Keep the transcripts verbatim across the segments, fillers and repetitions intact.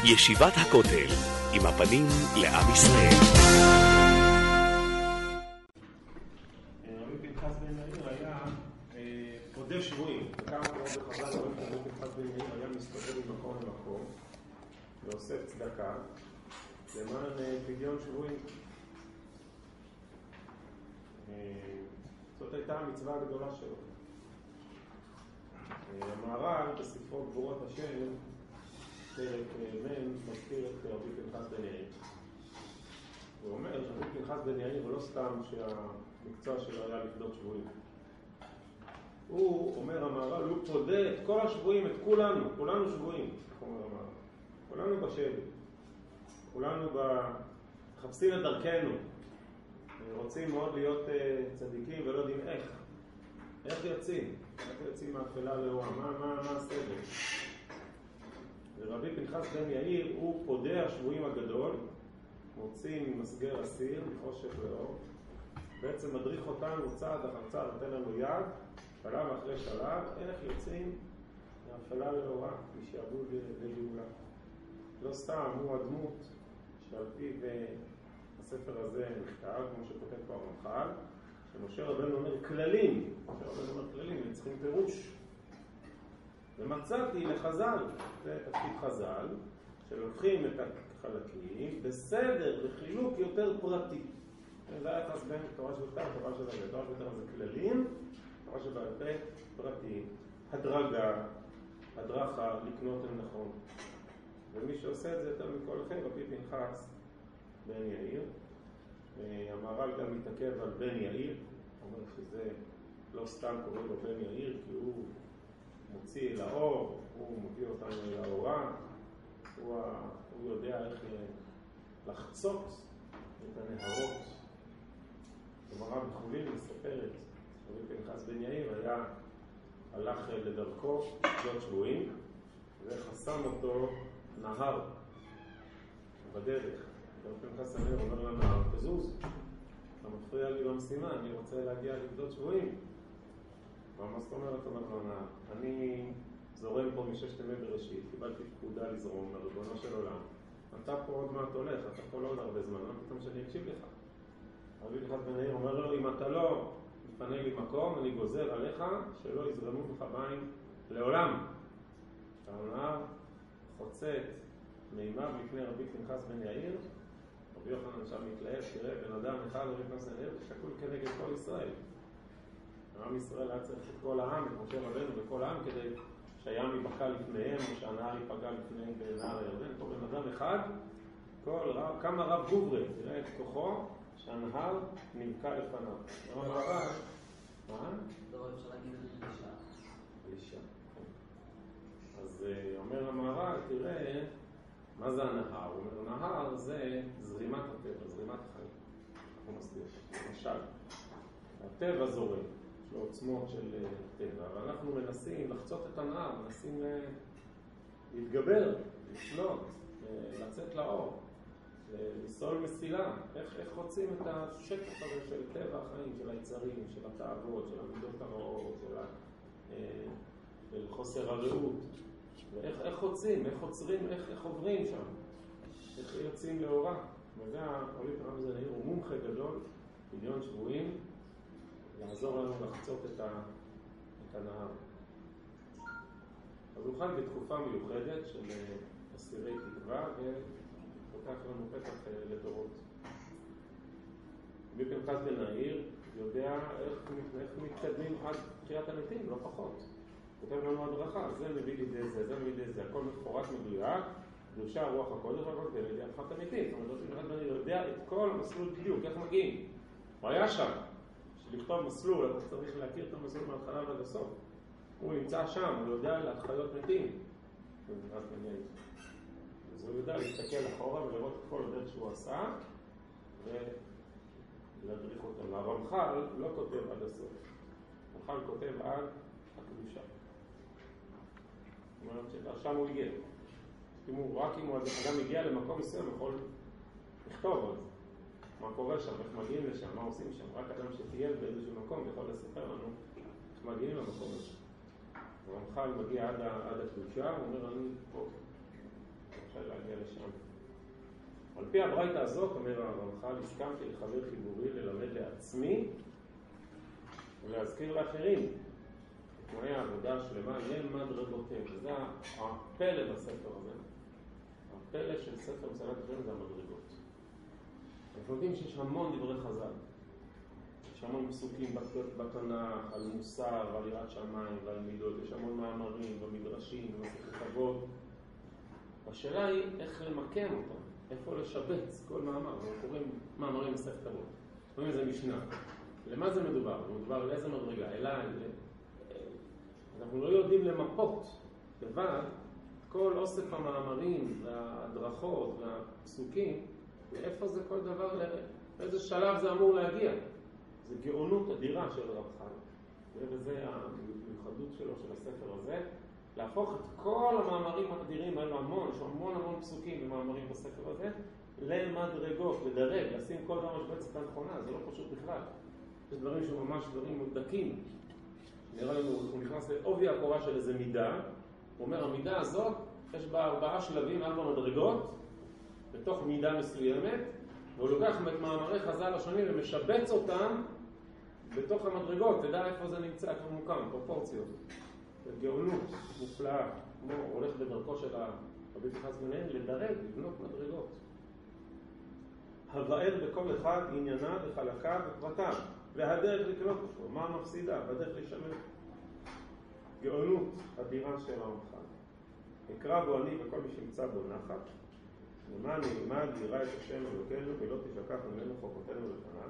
ישיבת הכותל, עם הפנים לעם ישראל. רבי פנחס בן יאיר היה פודה שבויים. כמה כמו בחז"ל רואים רבי פנחס בן יאיר היה מסתובב ממקום למקום ואוסף צדקה למען פדיון שבויים. זאת הייתה המצווה הגדולה שלו. המהר"ל בספרו גבורות השם פרק מ' מזכיר את רבי פנחס בן יאיר. הוא אומר שרבי פנחס בן יאיר הוא לא סתם שהמקצוע שלו היה לפדות שבויים. הוא אומר המהר"ל, הוא פודה את כל השבויים, את כולנו, כולנו שבויים, אומר המהר"ל. כולנו בשבי, כולנו מחפשים את דרכנו, רוצים מאוד להיות צדיקים ולא יודעים איך. איך יוצאים? איך יוצאים מהאפלה לאורה? מה, מה, מה הסדר? ורבי פנחס בן יאיר הוא פודה השבויים הגדול, מוציא ממסגר אסיר, מחושך לאור, בעצם מדריך אותנו צעד אחר צעד, נותן לנו יד, שלב אחרי שלב, איך יוצאים מהאפלה לאורה, משעבוד לגאולה. לא סתם, הוא הדמות שעל פיו הספר הזה נכתב, כמו שכותב פה הרמח"ל, שמשה רבנו אומר כללים, משה רבנו אומר כללים, הם צריכים פירוש. ומצאתי לחז"ל, זה תפקיד חז"ל, שלוקחים את החלקים בסדר, בחילוק יותר פרטי. זה היה יחס בין תורה שבכתב, תורה שבעל-פה. תורה שבכתב זה כללים, תורה שבעל-פה פרטיים. הדרגה, הדרכה, לקנות הם נכון. ומי שעושה את זה יותר מכל אחר, רבי פנחס בן יאיר. המהר"ל גם מתעכב על בן יאיר, אומר שזה לא סתם קורא לו בן יאיר, כי הוא מוציא אל האור, הוא מביא אותנו אל האורה, הוא, הוא יודע איך לחצות את הנהרות. הגמרא בחולין מספרת, רבי פנחס בן יאיר היה הלך לדרכו פדות שבויים, וחסם אותו נהר בדרך. רבי פנחס בן יאיר אומר לנהר, תזוז, אתה מפריע לי במשימה, אני רוצה להגיע לפדות שבויים. מה זאת אומרת, אומר לנהר, אני זורם פה מששת ימי בראשית, קיבלתי פקודה לזרום לריבונו של עולם. אתה פה עוד מעט הולך, אתה פה לא עוד הרבה זמן, מה פתאום שאני אקשיב לך? רבי פנחס בן יאיר אומר לו, אם אתה לא מפנה לי מקום, אני גוזר עליך שלא יזרמו לך מים לעולם. הנהר חוצץ מימיו לפני רבי פנחס בן יאיר, רבי יוחנן שם מתלהב, תראה, בן אדם אחד רבי פנחס בן יאיר, שקול כנגד כל ישראל. עם ישראל היה צריך את כל העם, את משה רבנו וכל העם, כדי שהים ייבקע לפניהם, או שהנהר ייפגע לפניהם בנהר הירדן. פה בן אדם אחד, כל רב, כמה רב גוברי, תראה את כוחו, שהנהר נבקע לפניו. אומר הרב, מה? לא, אפשר להגיד את זה אישה. אישה. אז אומר המהר"ל, תראה, מה זה הנהר? הוא אומר, נהר זה זרימת הטבע, זרימת החיים. אנחנו מסביר. למשל, הטבע זורם. יש לו עוצמות של טבע, אבל אנחנו מנסים לחצות את הנהר, מנסים להתגבר, לשלוט, לצאת לאור, לסול מסילה. איך, איך רוצים את השטח הזה של טבע החיים, של היצרים, של התאוות, של המידות הרעות, של, ה, של חוסר הרעות. ואיך איך חוצים, איך חוצרים, איך, איך עוברים שם, איך יוצאים לאורה. וזה הרבי פנחס בן יאיר, הוא מומחה גדול, פדיון שבויים, לעזור לנו לחצות את, ה, את הנהר. אז הוא חי בתקופה מיוחדת של אסירי תקווה, ופותח לנו פתח לדורות. רבי פנחס בן יאיר יודע איך, איך מתקדמים עד תחיית המתים, לא פחות. כותב לנו הדרכה, זה מביא לידי זה, זה מביא לידי זה, הכל מפורט מדויק, קדושה רוח הקודש, הכל כדי לידי הפחת המתים. זאת אומרת, רבי פנחס בן יאיר יודע את כל המסלול בדיוק, איך מגיעים. הוא היה שם. לכתוב מסלול, אתה צריך להכיר את המסלול מההתחלה ועד הסוף. הוא נמצא שם, הוא יודע להחיות מתים. אז הוא יודע להסתכל אחורה ולראות את כל הדרך שהוא עשה, ולהדריך אותם. הרמח"ל לא כותב עד הסוף. הרמח"ל כותב עד הקדושה. זאת אומרת ששם הוא הגיע. רק אם הוא אדם הגיע למקום מסוים, יכול לכתוב על זה. מה קורה שם, איך מגיעים לשם, מה עושים שם. רק אדם שטייל באיזשהו מקום יכול לספר לנו איך מגיעים למקום הזה. הרמח"ל מגיע עד, עד הקדושה, הוא אומר, אני פה. אפשר להגיע לשם. על פי הברייתא הזאת, אומר הרמח"ל, הסכמתי לחבר חיבורי ללמד לעצמי ולהזכיר לאחרים את תנאי העבודה שלמה למדרגותיהם. וזה הפלא בספר הזה. הפלא של ספר מסילת ישרים זה המדרגות. אנחנו יודעים שיש המון דברי חז"ל. יש המון פסוקים בתנ"ך על מוסר ועל יראת שמיים ועל מידות. יש המון מאמרים ומדרשים ומסכת אבות. השאלה היא איך למקם אותם, איפה לשבץ כל מאמר. אנחנו קוראים מאמרים מסכת אבות. קוראים לזה משנה. למה זה מדובר? מדובר על איזה מדרגה? אלא אנחנו לא יודעים למפות לבד כל אוסף המאמרים וההדרכות והפסוקים, ואיפה זה כל דבר, לאיזה שלב זה אמור להגיע. זה גאונות אדירה של הרמח"ל, וזה המיוחדות שלו, של הספר הזה, להפוך את כל המאמרים האדירים האלו, המון, יש המון המון פסוקים ומאמרים בספר הזה, למדרגות, לדרג, לשים כל דבר משבצת הנכונה, זה לא פשוט בכלל. יש דברים שממש דברים מודקים. נראה לנו, הוא נכנס לעובי הקורה של איזה מידה, הוא אומר, המידה הזאת, יש בה ארבעה שלבים, ארבע מדרגות, בתוך מידה מסוימת, והוא לוקח את מאמרי חז"ל השונים ומשבץ אותם בתוך המדרגות, תדע איפה זה נמצא, איפה מוקם, פרופורציות. זה גאונות מופלאה, כמו הולך בדרכו של רבי פנחס מנהל, לדרג, לבנות מדרגות. הבאר בכל אחד עניינה וחלקה ופרטיו, והדרך לקנות אותו, מה המפסידה, והדרך לשמר. גאונות אדירה של הרמח"ל. נקרא בו אני וכל מי שימצא בו נחת, למען ילמד וירא את השם אלוקינו ולא תשכח ממנו חוקותינו לפניו.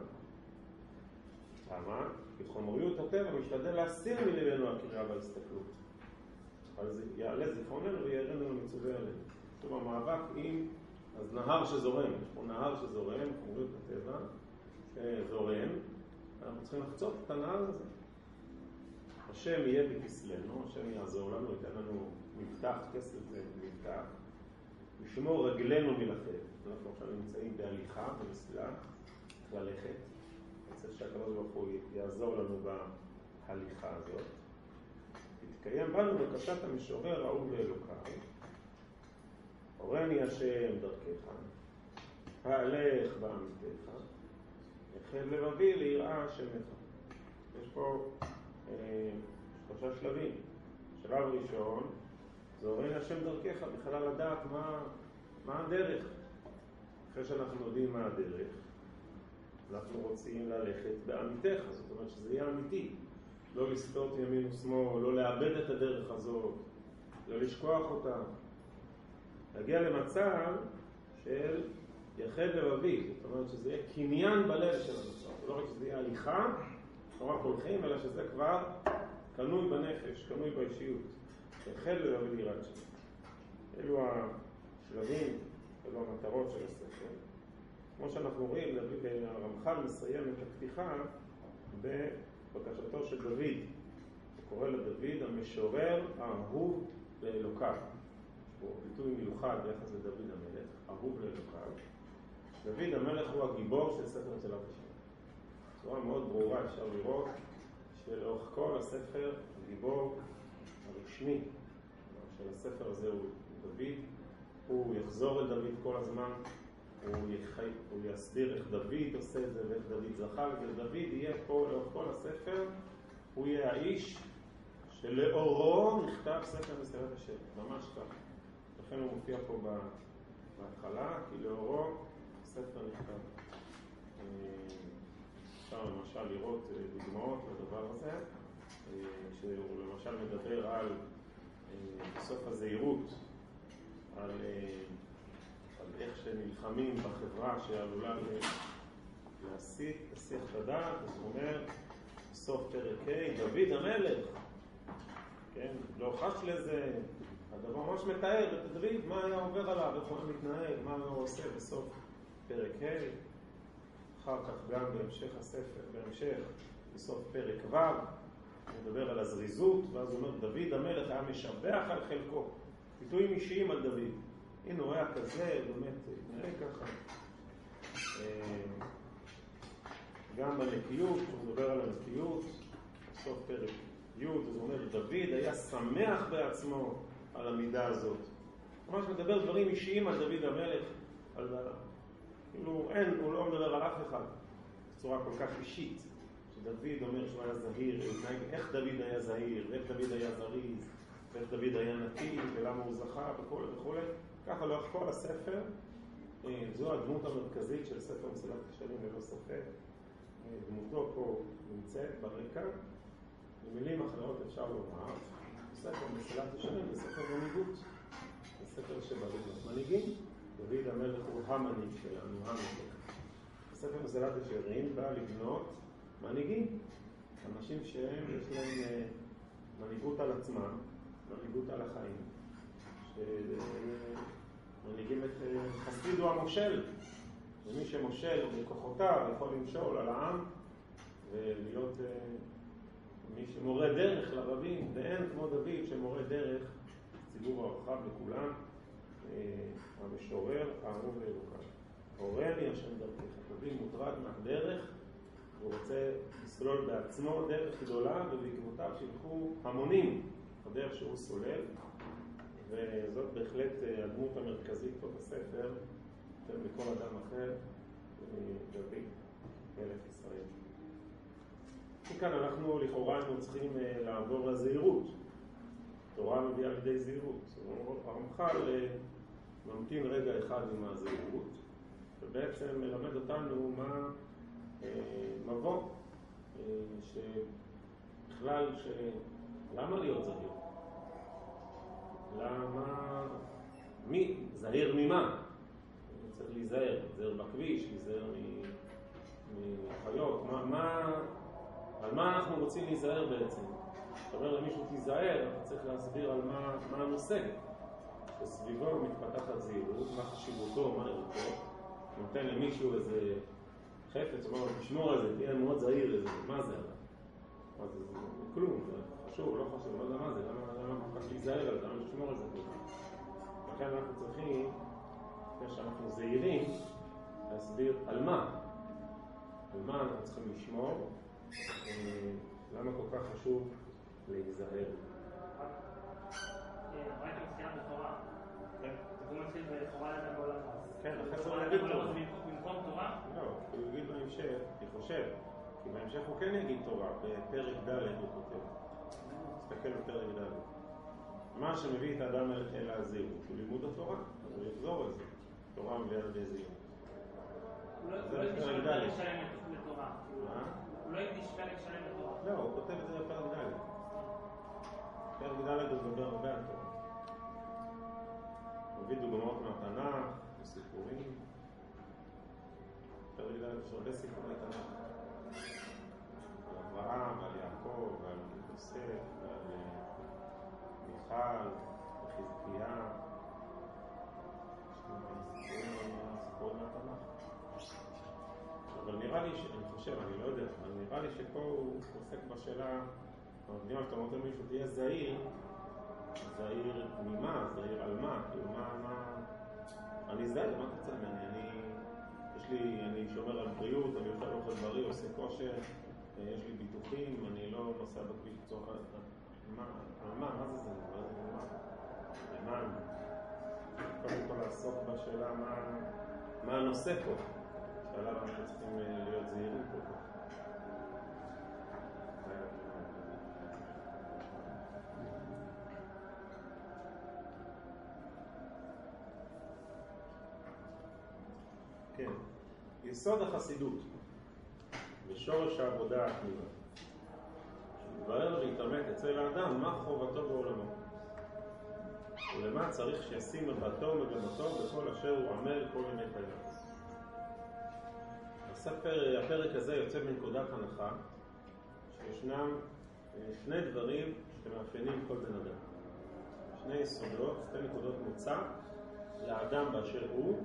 למה? בחומריות הטבע משתדל להסיר מלבנו הקריאה וההסתכלות. אז יעלה זיכרוננו ויראינו למצווה עלינו. טוב, המאבק עם, אז נהר שזורם, יש פה נהר שזורם, חומריות הטבע, שזורם, אנחנו צריכים לחצות את הנהר הזה. השם יהיה בכסלנו, השם יעזור לנו, ייתן לנו מבטח, כסף זה מבטח. לשמור רגלינו מלחץ. אנחנו עכשיו נמצאים בהליכה, במסלה, ללכת. אני רוצה שהקדוש ברוך הוא יעזור לנו בהליכה הזאת. תתקיים בנו בקשת המשורר האהוב לאלוקיו. הורני השם דרכך, ההלך בעמיתך, החל לבבי ליראה שמך. יש פה אה, שלושה שלבים. שלב ראשון, זה הורני השם דרכך, בכלל לדעת מה, מה הדרך. אחרי שאנחנו יודעים מה הדרך, אנחנו רוצים ללכת בעמיתך, זאת אומרת שזה יהיה אמיתי. לא לסטות ימין ושמאל, לא לאבד את הדרך הזאת, לא לשכוח אותה. להגיע למצב של יחד לבבי, זאת אומרת שזה יהיה קניין בלב של המצב. לא רק שזה יהיה הליכה, לא רק הולכים, אלא שזה כבר קנוי בנפש, קנוי באישיות. יחד לבבי ליראת שם. אלו השלבים, אלו המטרות של הספר. כמו שאנחנו רואים, הרמח"ל מסיים את הפתיחה בבקשתו של דוד. הוא קורא לדוד המשורר האהוב לאלוקיו. הוא ביטוי מיוחד ביחס לדוד המלך, אהוב לאלוקיו. דוד המלך הוא הגיבור של ספר מסילת ישרים. בצורה מאוד ברורה אפשר לראות שלאורך כל הספר הגיבור הרשמי של הספר הזה הוא דוד. הוא יחזור אל דוד כל הזמן, הוא, יחי, הוא יסביר איך דוד עושה את זה ואיך דוד זכה לזה. דוד יהיה פה לאורך כל הספר, הוא יהיה האיש שלאורו נכתב ספר מסילת ישרים, ממש כך. לכן הוא מופיע פה בהתחלה, כי לאורו ספר נכתב. אפשר למשל לראות דוגמאות לדבר הזה, כשהוא למשל מדבר על בסוף הזהירות, על, על איך שנלחמים בחברה שעלולה להסיט, להסיח את הדעת. אז הוא אומר, בסוף פרק ה', דוד המלך, כן, לא חש לזה, הדבר ממש מתאר את דוד, מה היה עובר עליו, איך הוא מתנהג, מה הוא עושה בסוף פרק ה'. אחר כך גם בהמשך הספר, בהמשך, בסוף פרק ו', הוא מדבר על הזריזות, ואז הוא אומר, דוד המלך היה משבח על חלקו. ביטויים אישיים על דוד. הנה הוא היה כזה, באמת, נראה ככה. גם בנקיות, הוא מדבר על הנקיות, בסוף פרק י', אז הוא אומר, דוד היה שמח בעצמו על המידה הזאת. ממש מדבר דברים אישיים על דוד המלך, על... כאילו אין, הוא לא מדבר על אף אחד בצורה כל כך אישית, שדוד אומר שהוא היה זהיר, איך דוד היה זהיר, ואיך דוד היה זריז, ואיך דוד היה נקי, ולמה הוא זכה וכו' וכו'. ככה לאורך כל הספר, זו הדמות המרכזית של ספר מסילת ישרים ללא ספק. דמותו פה נמצאת ברקע. במילים אחרות אפשר לומר, ספר מסילת ישרים זה ספר מנהיגות. זה ספר שבא לבנות מנהיגים. דוד המלך הוא המנהיג שלנו, המלך. ספר מסילת ישרים בא לבנות מנהיגים. אנשים שהם, יש להם מנהיגות על עצמם, מנהיגות על החיים. שמנהיגים את חסיד הוא המושל. ומי שמושל בכוחותיו יכול למשול על העם ולהיות מי שמורה דרך לרבים, ואין כמו דוד שמורה דרך ציבור הרחב לכולם, המשורר האהוב לאלוקיו. הורני השם דרכך. דוד מוטרד מהדרך, הוא רוצה לסלול בעצמו דרך גדולה, ובעקבותיו שילכו המונים בדרך שהוא סולל, וזאת בהחלט הדמות המרכזית פה בספר, יותר מכל אדם אחר, דוד, מלך ישראל. וכאן אנחנו לכאורה היינו צריכים לעבור לזהירות. תורה מביאה לידי זהירות. הרמח"ל ממתין רגע אחד עם הזהירות, ובעצם מלמד אותנו מה מבוא, שבכלל, ש... למה להיות זהיר? למה... מי? זהיר ממה? צריך להיזהר, להיזהר בכביש, להיזהר מחיות, מה, מה, על מה אנחנו רוצים להיזהר בעצם? אתה אומר למישהו תיזהר, אתה צריך להסביר על מה, מה הנושא. שסביבו מתפתחת זהירות, מה חשיבותו, מה ערכו, נותן למישהו איזה חפץ, אומר לו תשמור על זה, תהיה מאוד זהיר לזה, מה זה עליו? מה זה? זה כלום, זה חשוב, לא חשוב, לא יודע מה זה, למה, למה כל כך להיזהר על זה, למה לשמור על זה כל כך? לכן אנחנו צריכים, לפני שאנחנו זהירים, להסביר על מה. על מה אנחנו צריכים לשמור, למה כל כך חשוב להיזהר. ראיתם סיימת בתורה. תקום מתחיל בתורה לדעת בעולם אז. כן, אחרי זה הוא יגיד תורה. במקום תורה? לא, הוא יגיד בהמשך, אני חושב, כי בהמשך הוא כן יגיד תורה, בפרק ד' הוא כותב. תסתכל בפרק ד'. מה שמביא את האדם אל הזהירות הוא לימוד התורה, אז הוא יחזור על זה. תורה מביאה לידי זהירות. הוא לא יקדיש פרק שלם לתורה. מה? הוא לא יקדיש פרק שלם לתורה. לא, הוא כותב את זה בפרק ד'. פרק ד' הוא מדבר הרבה על תורה. הוא מביא דוגמאות מהתנ"ך, סיפורים. פרק ד' יש הרבה סיפורי תנ"ך. על אברהם, על יעקב, על יוסף, ועל מיכל, וחזקיה. סיפורים מהתנ"ך. אבל נראה לי, אני חושב, אני לא יודע, אבל נראה לי שפה הוא עוסק בשאלה, אם אתה אומר למישהו תהיה זהיר, זהיר ממה? זהיר על מה? כאילו מה, מה... אני זהיר, מה אתה רוצה ממני? אני... יש לי, אני שומר על בריאות, אני אוכל אוכל בריא, עושה כושר, יש לי ביטוחים, אני לא נוסע בכביש לצורך... מה? על מה? מה זה זה? מה? למען? קודם כל לעסוק בשאלה מה, מה הנושא פה, שעליו אנחנו צריכים להיות זהירים כל כך. כן, יסוד החסידות ושורש העבודה הפנימה מתברר להתעמק אצל האדם מה חובתו בעולמו ולמה צריך שישים מבטו ומגמתו בכל אשר הוא עמל כל ימי חייו. הספר, הפרק הזה יוצא מנקודת הנחה שישנם שני דברים שמאפיינים כל בן אדם, שני יסודות, שתי נקודות מוצא לאדם באשר הוא,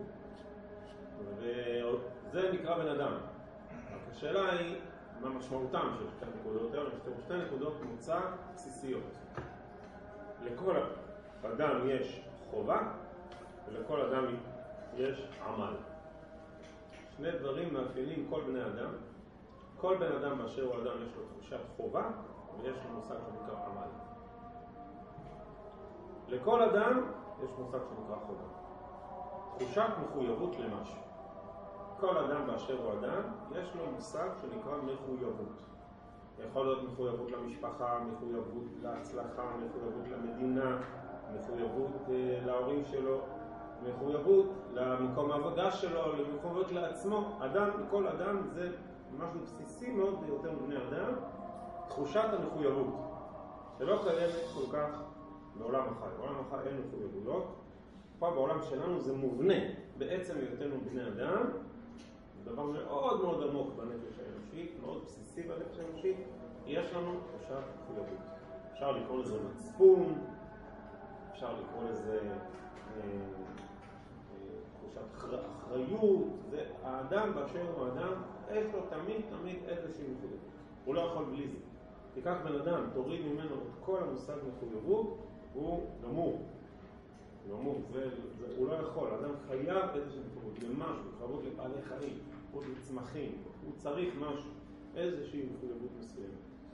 וזה נקרא בן אדם. השאלה היא מה משמעותם של שתי נקודות האלה. יש שתי נקודות מוצא בסיסיות. לכל אדם יש חובה ולכל אדם יש עמל. שני דברים מאפיינים כל בני אדם. כל בן אדם באשר הוא אדם יש לו תחושת חובה ויש לו מושג שנקרא עמל. לכל אדם יש מושג שנקרא חובה. תחושת מחויבות למשהו. כל אדם באשר הוא אדם, יש לו מושג שנקרא מחויבות. יכול להיות מחויבות למשפחה, מחויבות להצלחה, מחויבות למדינה, מחויבות אה, להורים שלו, מחויבות למקום העבודה שלו, למחויבות לעצמו. אדם, כל אדם זה משהו בסיסי מאוד ביותר בבני אדם, תחושת המחויבות, שלא קיימת כל כך בעולם החי. בעולם החי אין מחויבויות. פה בעולם שלנו זה מובנה בעצם היותנו בני אדם, זה דבר מאוד מאוד עמוק בנפש האנושית, מאוד בסיסי בנפש האנושית. יש לנו תחושת מחויבות. אפשר לקרוא לזה מצפון, אפשר לקרוא לזה אה, אה, תחושת אחריות. זה האדם באשר הוא האדם, יש לו תמיד תמיד איזושהי מחויבות. הוא לא יכול בלי זה. תיקח בן אדם, תוריד ממנו את כל המושג מחויבות, הוא גמור. גמור, זה, זה, הוא לא יכול. האדם חייב איזושהי מחויבות למשהו, מחויבות לבעלי חיים, מחויבות לצמחים, הוא צריך משהו, איזושהי מחויבות מסוימת.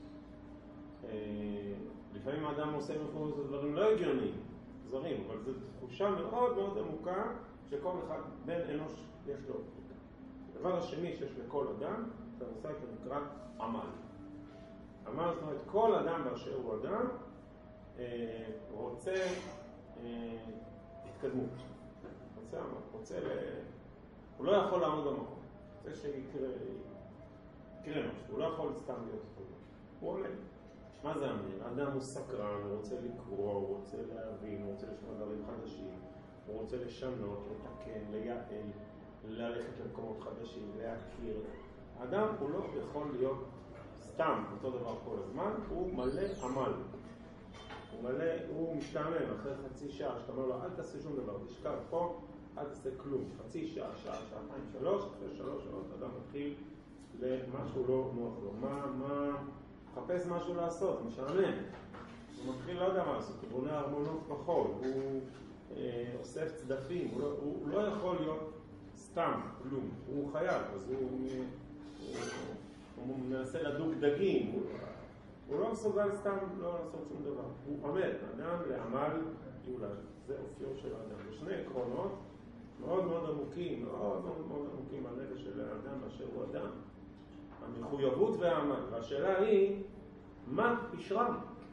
אה, לפעמים האדם עושה מחויבות לדברים לא הגיוניים, זרים, אבל זו תחושה מאוד מאוד עמוקה שכל אחד בן אנוש יש לו. הדבר השני שיש לכל אדם, זה המושג שנקרא עמל. עמל זאת אומרת, כל אדם באשר הוא אדם אה, רוצה אה, התקדמות. רוצה עמל, רוצה ל... הוא לא יכול לעמוד במקום. רוצה שיקרה יקרה משהו, הוא לא יכול סתם להיות טוב. הוא עמל. מה זה עמל? האדם הוא סקרן, הוא רוצה לקרוא, הוא רוצה להבין, הוא רוצה לשמוע דברים חדשים, הוא רוצה לשנות, לתקן, לייעל, ללכת למקומות חדשים, להכיר. האדם הוא לא יכול להיות סתם אותו דבר כל הזמן, הוא מלא עמל. הוא מלא, הוא משתעמם אחרי חצי שעה, שאתה אומר לו, אל תעשה שום דבר, תשכב פה, אל תעשה כלום. חצי שעה, שעה, שעתיים, שלוש, אחרי שלוש שעות, אדם מתחיל למשהו לא נוח לו. מה, מה, חפש משהו לעשות, משעמם. הוא מתחיל לא יודע מה לעשות, הוא בונה ארמונות בחול, הוא אה, אוסף צדפים, הוא לא, הוא, הוא לא יכול להיות סתם, כלום. הוא חייב, אז הוא, הוא, הוא, הוא מנסה לדוג דגים, הוא, הוא לא מסוגל סתם לא לעשות שום דבר. הוא עמל, אדם לעמל יולד. זה אופיו של האדם. יש שני עקרונות מאוד מאוד עמוקים, מאוד מאוד מאוד עמוקים בנפש של האדם באשר הוא אדם. המחויבות והעמל. והשאלה היא, מה פשרם?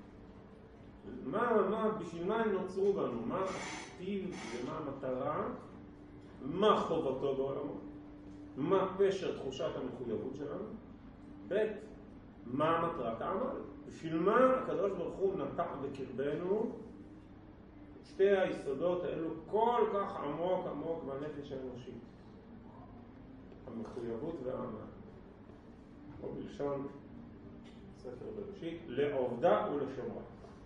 מה, מה, בשביל מה הם נוצרו בנו? מה הטיב ומה המטרה? מה חובתו בעולמו? מה פשר תחושת המחויבות שלנו? ב' מה מטרת העמל? בשביל מה הקדוש ברוך הוא נטע בקרבנו שתי היסודות האלו כל כך עמוק עמוק בנפש האנושית? המחויבות והעמל. או בלשון ספר בראשית, לעובדה ולשומרה.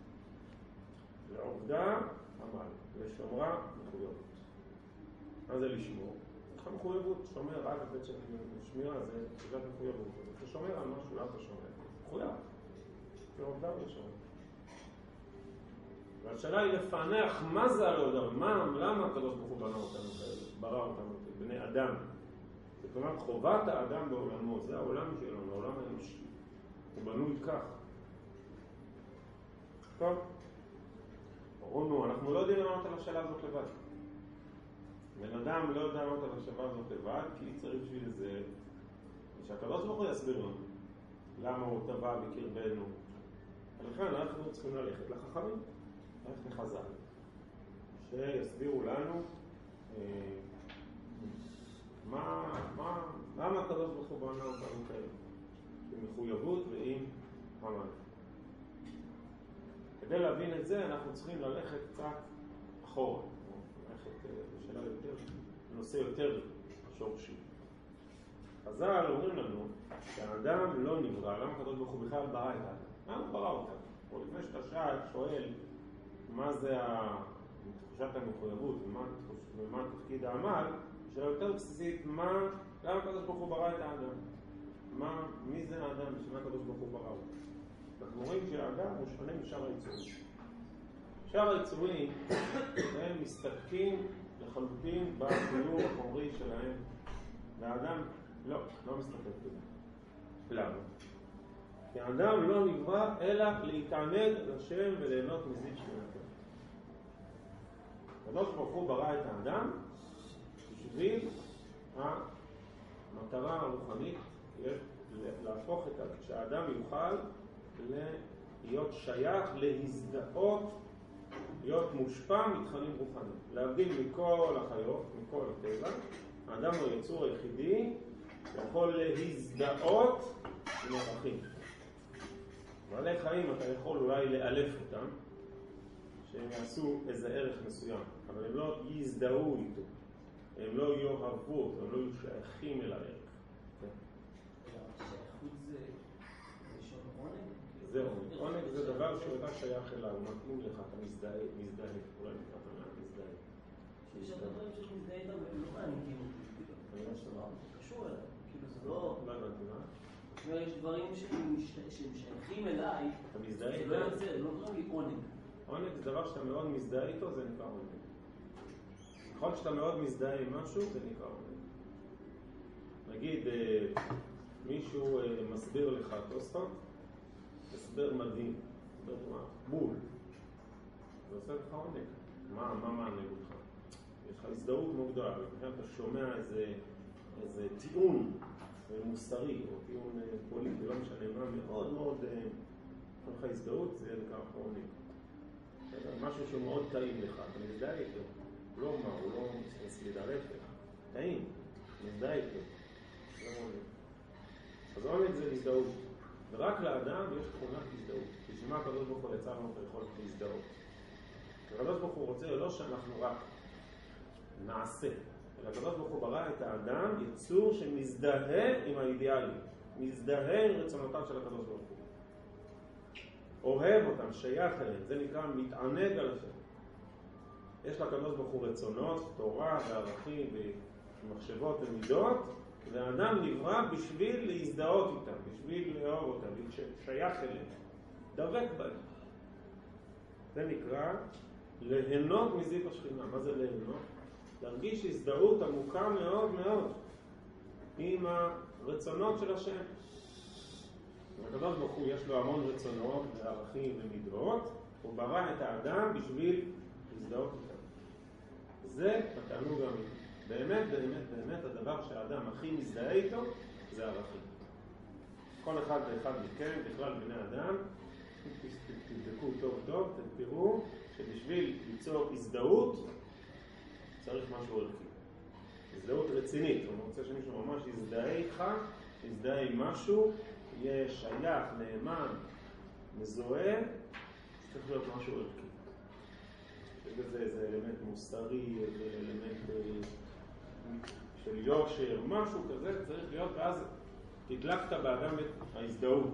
לעובדה עמל, לשומרה מחויבות. מה זה לשמור? איך המחויבות? שומר רק בבית של שמירה, זה תחושת מחויבות. אתה שומר על משהו, לא אתה שומר. מחויב. לעובדה ולשומרה. והשאלה היא לפענח מה זה הלעובדה, מה, למה הקדוש ברוך הוא בנה אותנו כאלה, ברא אותנו כבני אדם. זאת אומרת, חובת האדם בעולמו, זה העולם שלנו, העולם האנושי. הוא בנוי כך. טוב. רונו, אנחנו לא יודעים לענות על השאלה הזאת לבד. בן אדם לא יודע לענות על השאלה הזאת לבד, כי צריך בשביל זה שהקדוש ברוך הוא יסביר לנו למה הוא טבע בקרבנו. ולכן אנחנו צריכים ללכת לחכמים, ללכת לחז"ל, שיסבירו לנו אה, מה, מה, למה הקדוש ברוך הוא בנה אותנו כאלה, עם מחויבות ועם עמל. כדי להבין את זה אנחנו צריכים ללכת קצת אחורה, ללכת לשאלה יותר, לנושא יותר שורשי. חז"ל אומרים לנו שהאדם לא נברא, למה הקדוש ברוך הוא בכלל ברא את האדם? למה הוא ברא אותנו? או לפני שאתה שואל מה זה תחושת המחויבות ומה, ומה תפקיד העמל, שאלה יותר בסיסית, מה, למה הקדוש ברוך הוא ברא את האדם? מה, מי זה האדם בשביל מה הקדוש ברוך הוא ברא אותו? אנחנו רואים שהאדם הוא שונה משאר היצורים. שאר היצורים הם מסתפקים לחלוטין בחיור החומרי שלהם, והאדם לא, לא מסתפק בזה. למה? כי האדם לא נברא אלא להתענג על השם וליהנות מזיו שכינתו. הקדוש ברוך הוא ברא את האדם בשביל המטרה הרוחנית, להפוך את האדם, שהאדם יוכל להיות שייך, להזדהות, להיות מושפע מתכנים רוחניים. להבדיל מכל החיות, מכל הטבע, האדם הוא היצור היחידי שיכול להזדהות עם ערכים. בעלי חיים אתה יכול אולי לאלף אותם, שהם יעשו איזה ערך מסוים, אבל הם לא יזדהו איתו, הם לא יאהבו אותו, הם לא יהיו שייכים אל הערך. שייכות זה לשון עונג? זה עונג. עונג זה דבר שאתה שייך אליו, הוא מתאים לך, אתה מזדהה, מזדהה, אולי נקרא את המילה מזדהה. יש הרבה דברים שיש מזדהה איתם והם לא מעניקים אותי, כאילו. זה קשור אליי, כאילו זה לא... לא הבנתי מה? זאת אומרת, יש דברים שהם שייכים אליי, אתה מזדהה זה איתו? לא יוצא, לא קוראים לי עונג. עונג זה דבר שאתה מאוד מזדהה איתו, זה נקרא עונג. יכול שאתה מאוד מזדהה עם משהו, זה נקרא עונג. נגיד, מישהו מסביר לך תוספות, מסבר מדהים, מסבר מה? בול. זה עושה לך עונג. מה, מה מענג אותך? יש לך הזדהות מאוד גדולה, וכן אתה שומע איזה, איזה טיעון מוסרי, או טיעון פוליטי, לא משנה מה, מאוד מאוד, יש לך הזדהות, זה נקרא עונג. משהו שהוא מאוד טעים לך, אתה מזדהה איתו. לא מה, הוא לא מסלידרף לך. טעים, מזדהה איתו. לא עונג. אז עונג זה הזדהות. ורק לאדם יש תכונת הזדהות. בשביל מה הקדוש ברוך הוא יצר לנו את היכולת להזדהות? הקדוש ברוך הוא רוצה לא שאנחנו רק נעשה, אלא הקדוש ברוך הוא ברא את האדם יצור שמזדהה עם האידיאלים, מזדהה עם רצונותיו של הקדוש ברוך הוא. אוהב אותם, שייך אליהם, זה נקרא מתענג על השם. יש לקדוש ברוך הוא רצונות, תורה וערכים ומחשבות ומידות, והאדם נברא בשביל להזדהות איתם, בשביל לאהוב אותם, שייך אליהם, דבק בהם. זה נקרא ליהנות מזיו השכינה. מה זה ליהנות? להרגיש הזדהות עמוקה מאוד מאוד עם הרצונות של השם. הקדוש ברוך הוא יש לו המון רצונות וערכים ומידות, הוא ברא את האדם בשביל להזדהות איתם. זה התענוג האמיתי. באמת, באמת, באמת, הדבר שהאדם הכי מזדהה איתו זה ערכים. כל אחד ואחד מכם, בכלל בני אדם, תבדקו טוב טוב, תראו שבשביל ליצור הזדהות צריך משהו ערכי. הזדהות רצינית, הוא רוצה שמישהו ממש יזדהה איתך, יזדהה עם משהו, יהיה שייך, נאמן, מזוהה, צריך להיות משהו ערכי. שזה איזה אלמנט מוסרי, איזה אלמנט של יושר, משהו כזה צריך להיות, ואז תדלקת באדם את ההזדהות.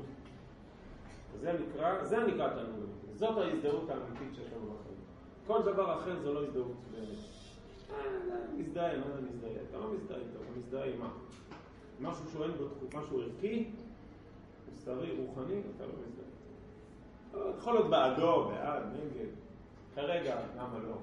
זה נקרא, זה נקרא תענוג אמיתי. זאת ההזדהות האמיתית שיש לנו בחיים. כל דבר אחר זה לא הזדהות באמת. מזדהה, מה זה מזדהה? אתה לא מזדהה איתו, אתה מזדהה עם מה? משהו שאין בו תחום, משהו ערכי, מוסרי, רוחני, אתה לא מזדהה. יכול להיות בעדו, בעד, נגד. כרגע, למה לא?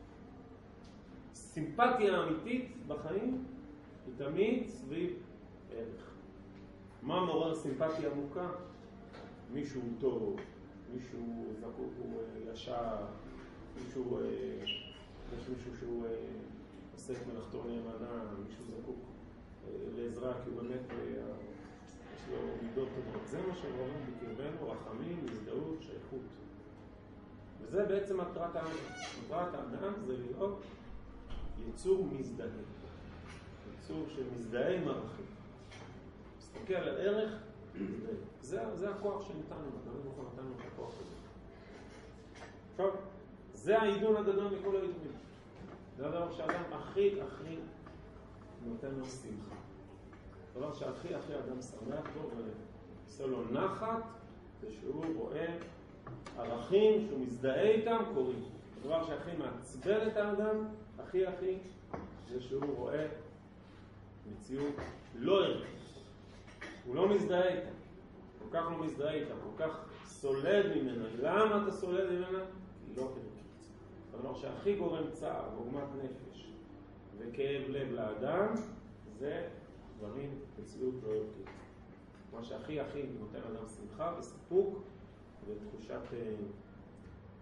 סימפתיה אמיתית בחיים היא תמיד סביב ערך. מה מעורר סימפתיה עמוקה? מישהו טוב, מישהו זקוק, הוא ישר, מישהו, יש מישהו שהוא עושה את מלאכתו נאמנה, מישהו זקוק לעזרה, כי הוא באמת, יש לו מידות טובות. זה מה שעורר בקרבנו, רחמים, הזדהות, שייכות. וזה בעצם מטרת האדם. מטרת האדם זה להיות יצור מזדהה. יצור שמזדהה עם ערכים. מסתכל על הערך, זה, זה הכוח שניתנו, הקדוש ברוך הוא נתנו את הכוח הזה. טוב, זה העידון הגדול מכל העידונים. זה הדבר שהאדם הכי הכי נותן לו שמחה. הדבר שהכי הכי האדם שמח בו ועושה לו נחת, זה שהוא רואה ערכים שהוא מזדהה איתם קוראים. הדבר שהכי מעצבן את האדם, הכי הכי, זה שהוא רואה מציאות לא ערכית. הוא לא מזדהה איתה, כל כך לא מזדהה איתה, כל כך סולד ממנה. למה אתה סולד ממנה? היא לא ערכית. הדבר שהכי גורם צער, עוגמת נפש וכאב לב לאדם, זה דברים, מציאות לא ערכית. מה שהכי הכי נותן אדם שמחה וסיפוק ותחושת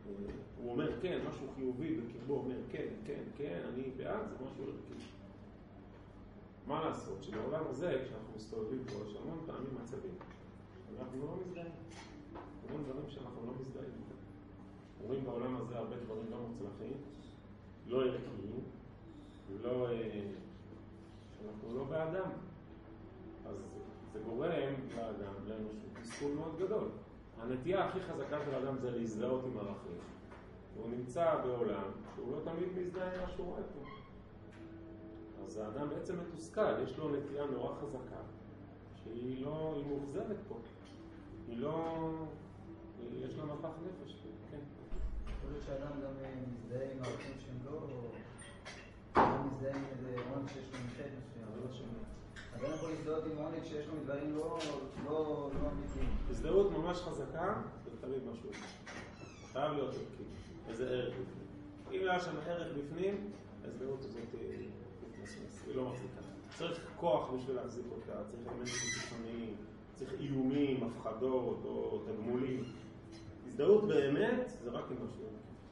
הוא אומר כן, משהו חיובי בקרבו, הוא אומר כן, כן, כן, אני בעד, זה משהו ערכי. מה לעשות? שבעולם הזה, כשאנחנו מסתובבים פה, יש המון פעמים מצבים. אנחנו לא מזדהים. המון דברים שאנחנו לא מזדהים. רואים בעולם הזה הרבה דברים לא מוצלחים, לא ערכיים, לא, שאנחנו לא באדם. אז זה גורם לאדם, לאנושות, תסכול מאוד גדול. הנטייה הכי חזקה של האדם זה להזדהות עם ערכים. הוא נמצא בעולם שהוא לא תמיד מזדהה עם מה שהוא רואה פה. אז האדם בעצם מתוסכל, יש לו נטייה נורא חזקה, שהיא לא, היא מוחזרת פה. היא לא, יש לה מפח נפש. כן. יכול להיות שהאדם גם מזדהה עם ערכים שהם לא, לא מזדהה עם איזה עונג שיש לו מתחד מסוים. אדם יכול להזדהות עם עונג שיש לו מדברים לא, לא, לא אמיתיים. הזדהות ממש חזקה, זה תמיד משהו. חייב להיות ערכי. איזה ערך בפנים. אם היה שם ערך בפנים, ההזדהות הזאת מתמסמס, היא לא מחזיקה. צריך כוח בשביל להחזיק אותה, צריך אלמנטים חיצוניים, צריך איומים, הפחדות או תגמולים. הזדהות באמת זה רק עם משהו.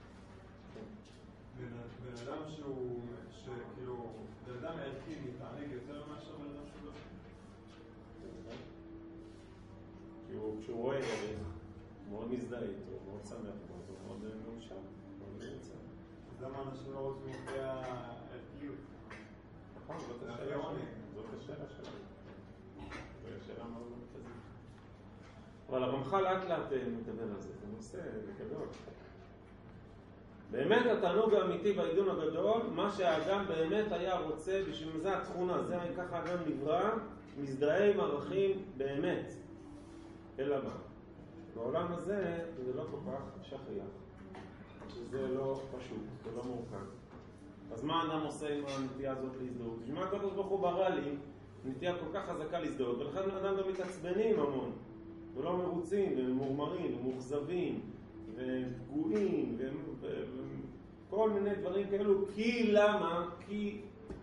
בן אדם שהוא, שכאילו, בן אדם ערכי מתענג יותר מאשר בן אדם שהוא לא. כשהוא רואה ערך, הוא מאוד מזדהה איתו, הוא מאוד שמח בו, הוא מאוד מאושר, מאוד נמצא. אז למה אנשים לא רוצים להופיע ערכיות? נכון, זאת השאלה שלי. זאת השאלה שלי. זו שאלה מאוד מרכזית. אבל הרמח"ל לאט לאט מדבר על זה, זה נושא גדול. באמת התענוג האמיתי בעידון הגדול, מה שהאדם באמת היה רוצה, בשביל זה התכונה, זה ככה האדם נברא, מזדהה עם ערכים באמת. אלא מה? בעולם הזה זה לא כל כך שכיח, שזה לא פשוט, זה לא מורכב. אז מה האדם עושה עם הנטייה הזאת להזדהות? בשביל הקדוש ברוך הוא ברא לי נטייה כל כך חזקה להזדהות, ולכן האדם גם מתעצבנים המון, ולא מרוצים, ומורמרים, ומוחזבים, ופגועים, וכל מיני דברים כאלו. כי למה? כי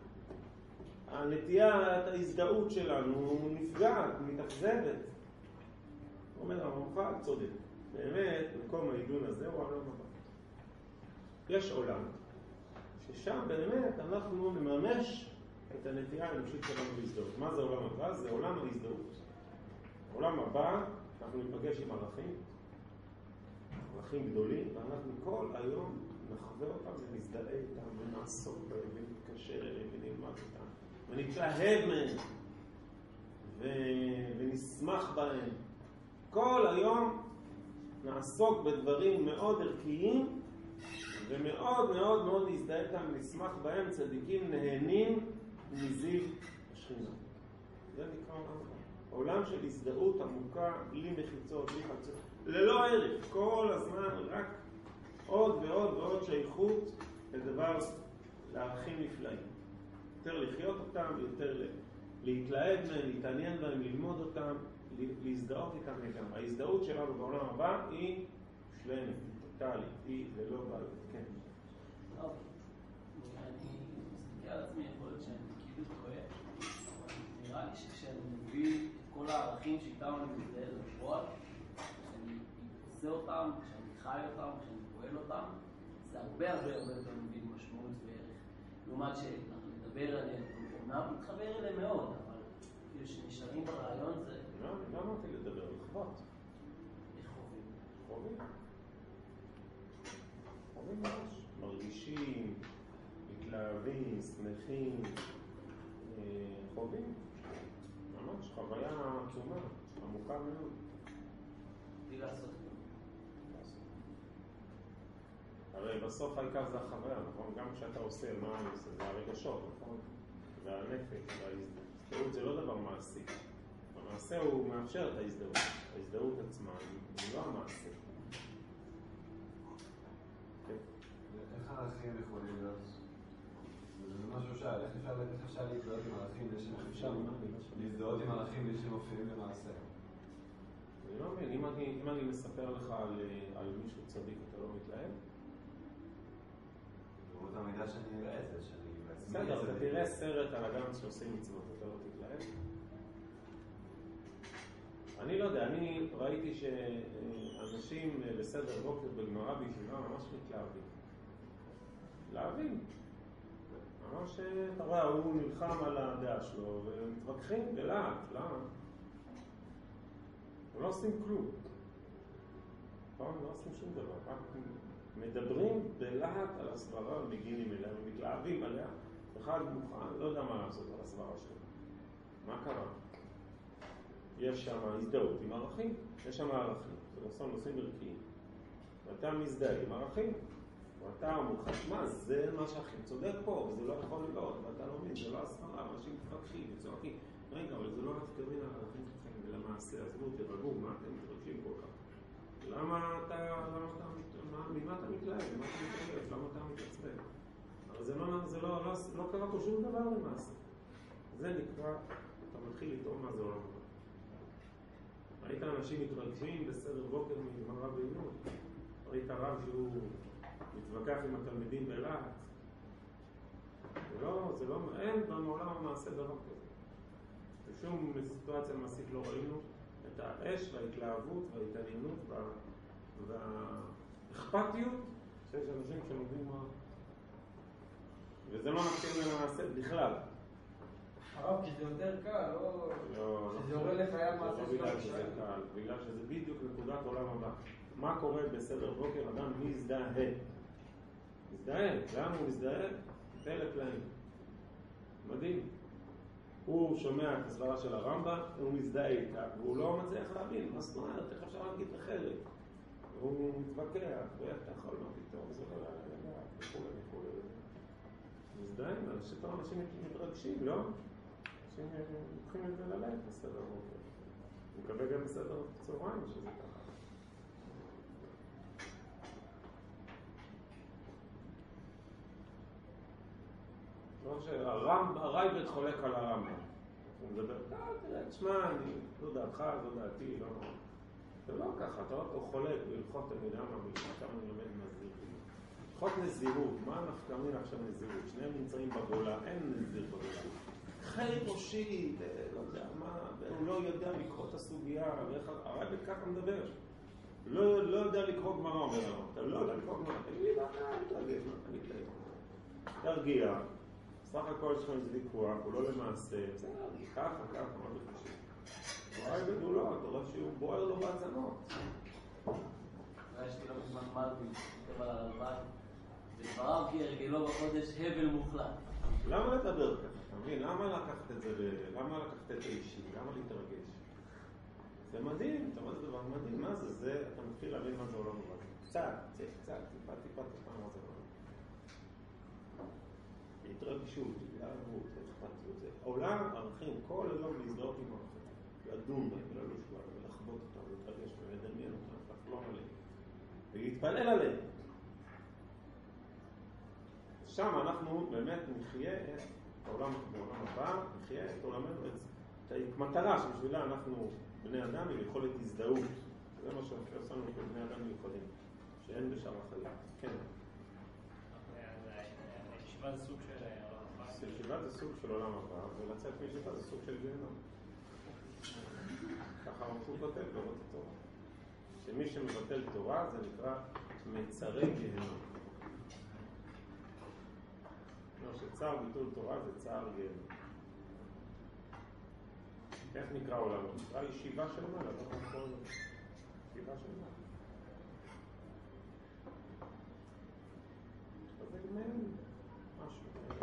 הנטייה, ההזדהות שלנו נפגעת, מתאכזבת. אומר הרמח"ל צודק. באמת, מקום העידון הזה הוא העולם הבא. יש עולם ששם באמת אנחנו נממש את הנטייה האנושית שלנו להזדהות. מה זה עולם הבא? זה עולם ההזדהות. עולם הבא, אנחנו נפגש עם ערכים, ערכים גדולים, ואנחנו כל היום נחווה אותם ונזדהה איתם ונעסוק בהם ונתקשר אליהם ונלמד אותם ונתלהב מהם ו... ונשמח בהם. כל היום נעסוק בדברים מאוד ערכיים ומאוד מאוד מאוד נזדהה איתם ונשמח בהם. צדיקים נהנים מזיו השכינה. זה נקרא עולם של הזדהות עמוקה, בלי מחיצות, בלי חצות, ללא ערך, כל הזמן רק עוד ועוד ועוד שייכות לדבר, לערכים נפלאים. יותר לחיות אותם, יותר להתלהב מהם, להתעניין בהם, ללמוד אותם, להזדהות איתם לגמרי. ההזדהות שלנו בעולם הבא היא שלמת, היא טוטלית, היא ללא בעיות. כן. טוב, אני מסתכל על עצמי, יכול להיות שאני כאילו טועה, אבל נראה לי שכשאני מביא את כל הערכים שאיתם אני מזדהה לפועל, כשאני עושה אותם, כשאני חי אותם, כשאני פועל אותם, זה הרבה הרבה הרבה יותר מביא משמעות וערך. לעומת שלדבר עליהם, אומנם מתחבר אליהם מאוד, אבל כאילו שנשארים ברעיון זה... לא אמרתי לדבר, לחוות. איך חווים? חווים. חווים ממש. מרגישים, מתלהבים, שמחים, חווים. ממש חוויה עצומה, עמוקה מאוד. בלי לעשות. הרי בסוף העיקר זה החוויה, נכון? גם כשאתה עושה, מה אני עושה? זה הרגשות, נכון? והנפש, וההזדהות זה לא דבר מעשי. המעשה הוא מאפשר את ההזדהות. ההזדהות עצמה היא לא המעשה. איך הערכים יכולים להיות? זה משהו שאל, איך אפשר להזדהות עם ערכים בלי שמופיעים? להזדהות עם ערכים בלי שמופיעים במעשה. אני לא מבין, אם אני מספר לך על מישהו צדיק, אתה לא מתלהב? זאת המידה שאני אראה את זה, שאני בעצמי... בסדר, אתה תראה סרט על אדם שעושים מצוות, אתה לא תתלהב? אני לא יודע, אני ראיתי שאנשים אנשים לסדר בוקר בגמרא בישיבה ממש מתלהבים. מתלהבים. ממש, אתה רואה, הוא נלחם על הדעה שלו, ומתווכחים בלהט. למה? לא עושים כלום. נכון? לא עושים שום דבר. רק מדברים בלהט על הסברה, מגינים אליה, ומתלהבים עליה. אחד מוכן, לא יודע מה לעשות על הסברה שלו. מה קרה? יש שם הזדהות עם ערכים, יש שם ערכים, זה נושאים נושאים ערכיים. ואתה מזדהה עם ערכים, ואתה אומר לך, מה, זה מה שהכי צודק פה, וזה לא יכול להיות, ואתה לא מבין, זה לא הסברה, אנשים מתווכחים, וצועקים. רגע, אבל זה לא מתכוון על הערכים שלכם, ולמעשה, עזבו, תרגעו, מה אתם מתרגשים כל כך? למה אתה, למה אתה, מה, ממה אתה מתלהב? ממה אתה מתלהב? למה אתה מתעצבן? אבל זה לא, זה לא, לא, לא קרה פה שום דבר למעשה. זה נקרא, אתה מתחיל לטעום מה זה עולם הבא. ראית אנשים מתרגשים בסדר בוקר מגמרא בעיון. ראית רב שהוא מתווכח עם התלמידים בלהט. זה לא, זה לא, אין בעולם המעשה דבר כזה. בשום סיטואציה מעשית לא ראינו את האש וההתלהבות וההתעניינות והאכפתיות שיש אנשים שלומדים מה... וזה לא מתחיל למעשה בכלל. הרב, כי זה יותר קל, לא... לא, שזה יורד לחייו מעשה שלו. לא בגלל שזה קל, בגלל שזה בדיוק נקודת עולם הבא. מה קורה בסדר בוקר? אדם מזדהה. מזדהה. למה הוא מזדהה? פלא פלאים. מדהים. הוא שומע את הסברה של הרמב"ם, הוא מזדהה איתה, והוא לא מצליח להבין. מה זאת אומרת? איך אפשר להגיד אחרת? והוא מתווכח, ואיך אתה יכול מה פתאום, זה לא יעלה, וכו' וכו'. מזדהים, שפה אנשים מתרגשים, לא? אנשים לוקחים את זה ללב בסדר בוקר. אני מקווה גם בסדר צהריים שזה ככה. לא שהרייבד חולק על הרמב"ם. הוא מדבר, תראה, תשמע, אני לא דעתך, לא דעתי, לא... זה לא ככה, אתה לא חולק בהלכות תלמידה מהמילה, כמה אני לומד מהזהירות. הלכות נזירות, מה נפקא מינה עכשיו נזירות? שניהם נמצאים בגולה, אין נזיר בגולה. חי ראשית, לא יודע מה, הוא לא יודע לקרוא את הסוגיה, הרייבד ככה מדבר. לא, לא יודע לקרוא גמרא, אומר לנו, אתה לא יודע לקרוא גמרא, תגיד לי, מה אתה מתרגש, מה אתה מתרגש? תרגיע, סך הכל יש לך איזה ויכוח, הוא לא למעשה, בסדר, ככה, ככה, מה בחשוב. הרייבד הוא לא, אתה רואה שהוא בוער לו בעצמות. יש לי לא מזמן מלבי, כתב על הרלב"ד, ודבריו כהרגלו בחודש הבל מוחלט. למה לדבר ככה? אתה מבין? למה לקחת את זה, למה לקחת את האישי? למה להתרגש? זה מדהים, אתה אומר זה דבר מדהים, מה זה? זה, אתה מתחיל להבין מה זה עולם הבא. קצת, קצת, טיפה, טיפה, טיפה, מה זה עולם. התרגשות, התלהבות, אכפתיות, זה עולם ערכים, כל היום להזדהות עם ערכים, לדון בהם, ללוש בהם, ולחוות אותם, ולהתרגש בהם, לדמיין אותם, לחלום עליהם, ולהתפלל עליהם. שם אנחנו באמת נחיה את העולם, בעולם הבא, נחיה את עולמנו, את המטרה שבשבילה אנחנו בני אדם עם יכולת הזדהות. זה מה שעושה לנו כבני אדם מיוחדים, שאין בשאר החיים. כן. ישיבה זה סוג של עולם הבא. ישיבה זה סוג של עולם הבא, ולצאת מישיבה זה סוג של גיהנום. ככה הוא כותב לראות את תורה. שמי שמבטל תורה זה נקרא מצרי גיהנום. לא, שצער ביטול תורה זה צער גיהנום. איך נקרא עולם? נקרא ישיבה של מעלה, לא נכון? ישיבה של מעלה. אז זה מעין משהו.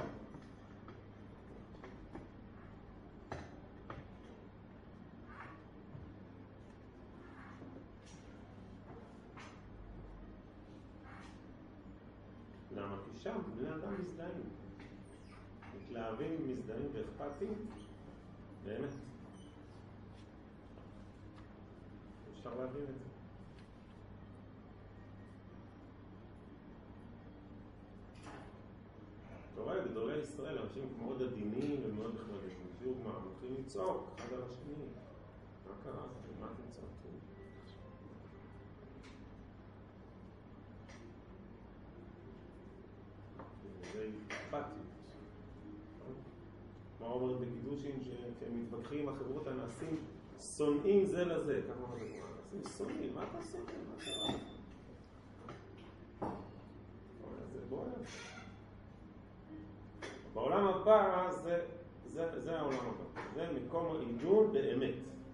למה? כי שם בני אדם מזדהים. מתלהבים, מזדהים ואכפתים. באמת. אפשר להבין את זה. אתה רואה, גדולי ישראל, אנשים מאוד עדינים ומאוד נחמדים. תראו מה, מתחילים לצעוק אחד על השני. מה קרה? מה אתם צועקים? זה אכפתיות. מה אומרים בקידושין שהם מתווכחים, החברות הנעשים שונאים זה לזה. כמה זה כבר? זה מסוני, מה אתה עושה? מה קרה? זה בוער. בעולם הבא זה, זה, זה העולם הבא. זה מקום העידון באמת.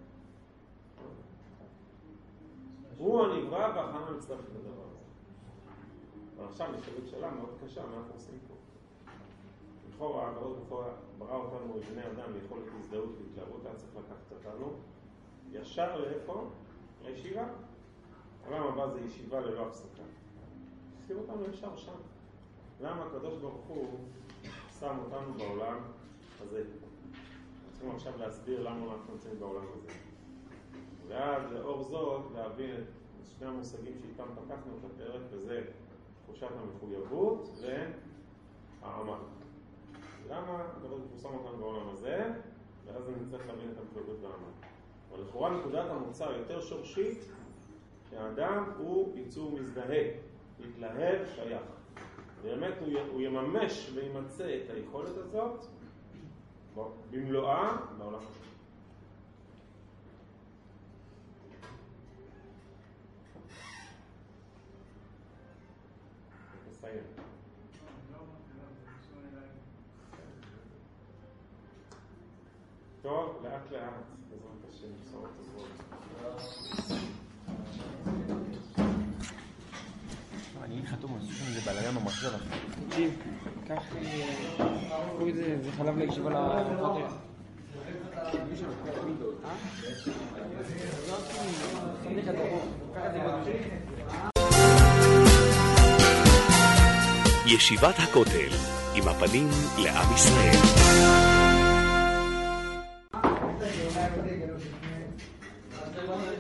הוא הנברא והחנה מצטרף לדבר הזה. אבל עכשיו נשאלת שאלה מאוד קשה, מה אנחנו עושים פה? לכאורה, הקדוש ברוך הוא ברא אותנו בני אדם ליכולת הזדהות והתלהבות, היה צריך לקחת אותנו ישר לאיפה? לישיבה. העולם הבא זה ישיבה ללא הפסקה. שים אותנו ישר שם. למה הקדוש ברוך הוא שם אותנו בעולם הזה? צריכים עכשיו להסביר למה אנחנו נמצאים בעולם הזה. ואז לאור זאת להבין את שני המושגים שאיתם פתחנו את הפרק, וזה תחושת המחויבות והעמל. למה הקדוש ברוך הוא שם אותנו בעולם הזה? ואז אני צריך להבין את המחויבות והעמל. אבל לכאורה נקודת המוצא יותר שורשית, שהאדם הוא ייצור מזדהה, יתלהב, שייך. באמת הוא, הוא יממש וימצא את היכולת הזאת במלואה בעולם הזה. נסיים. טוב, לאט לאט, בעזרת השם, בשורות טובות. אני אגיד לך טוב, אני חושב שזה בלגן במחשב. תקשיב, קח, קחו את זה, זה חלב לישיבה לפרוטר. ישיבת הכותל, עם הפנים לעם ישראל.